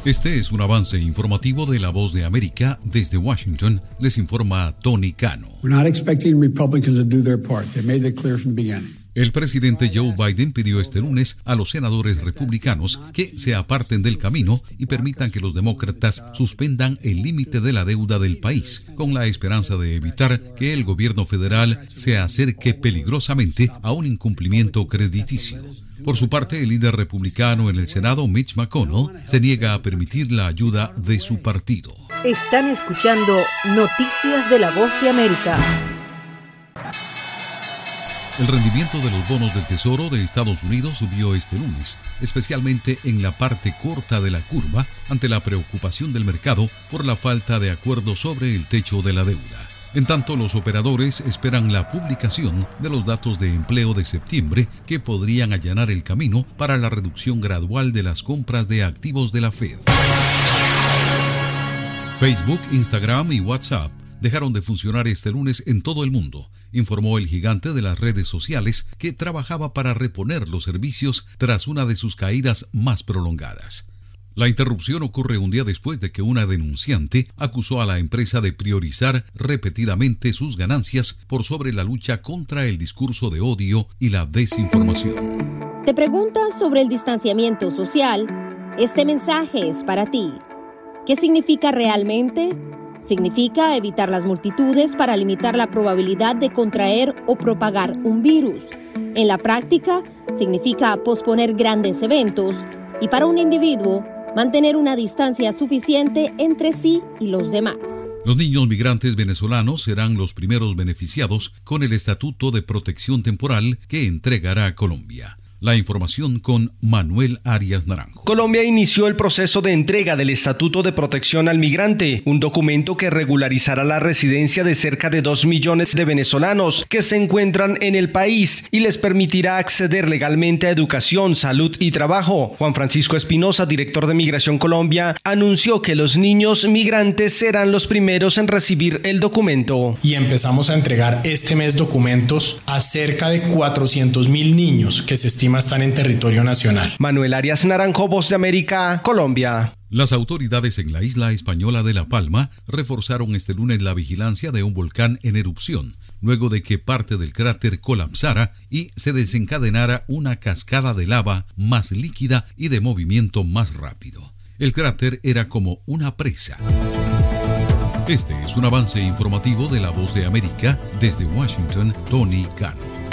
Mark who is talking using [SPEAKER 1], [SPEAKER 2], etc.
[SPEAKER 1] Este es un avance informativo de La Voz de América. Desde Washington les informa Tony Cano. El presidente Joe Biden pidió este lunes a los senadores republicanos que se aparten del camino y permitan que los demócratas suspendan el límite de la deuda del país, con la esperanza de evitar que el gobierno federal se acerque peligrosamente a un incumplimiento crediticio. Por su parte, el líder republicano en el Senado, Mitch McConnell, se niega a permitir la ayuda de su partido.
[SPEAKER 2] Están escuchando Noticias de La Voz de América.
[SPEAKER 1] El rendimiento de los bonos del Tesoro de Estados Unidos subió este lunes, especialmente en la parte corta de la curva, ante la preocupación del mercado por la falta de acuerdo sobre el techo de la deuda. En tanto, los operadores esperan la publicación de los datos de empleo de septiembre que podrían allanar el camino para la reducción gradual de las compras de activos de la Fed. Facebook, Instagram y WhatsApp dejaron de funcionar este lunes en todo el mundo, informó el gigante de las redes sociales que trabajaba para reponer los servicios tras una de sus caídas más prolongadas. La interrupción ocurre un día después de que una denunciante acusó a la empresa de priorizar repetidamente sus ganancias por sobre la lucha contra el discurso de odio y la desinformación.
[SPEAKER 3] ¿Te preguntas sobre el distanciamiento social? Este mensaje es para ti. ¿Qué significa realmente? Significa evitar las multitudes para limitar la probabilidad de contraer o propagar un virus. En la práctica, significa posponer grandes eventos y para un individuo, mantener una distancia suficiente entre sí y los demás.
[SPEAKER 1] Los niños migrantes venezolanos serán los primeros beneficiados con el Estatuto de Protección Temporal que entregará Colombia. La información con Manuel Arias Naranjo.
[SPEAKER 4] Colombia inició el proceso de entrega del Estatuto de Protección al Migrante, un documento que regularizará la residencia de cerca de 2 millones de venezolanos que se encuentran en el país y les permitirá acceder legalmente a educación, salud y trabajo. Juan Francisco Espinosa, director de Migración Colombia, anunció que los niños migrantes serán los primeros en recibir el documento.
[SPEAKER 5] Y empezamos a entregar este mes documentos a cerca de 400.000 niños que se estima están en territorio nacional.
[SPEAKER 4] Manuel Arias Naranjo, Voz de América, Colombia.
[SPEAKER 1] Las autoridades en la isla española de La Palma reforzaron este lunes la vigilancia de un volcán en erupción, luego de que parte del cráter colapsara y se desencadenara una cascada de lava más líquida y de movimiento más rápido. El cráter era como una presa. Este es un avance informativo de La Voz de América. Desde Washington, Tony Cano.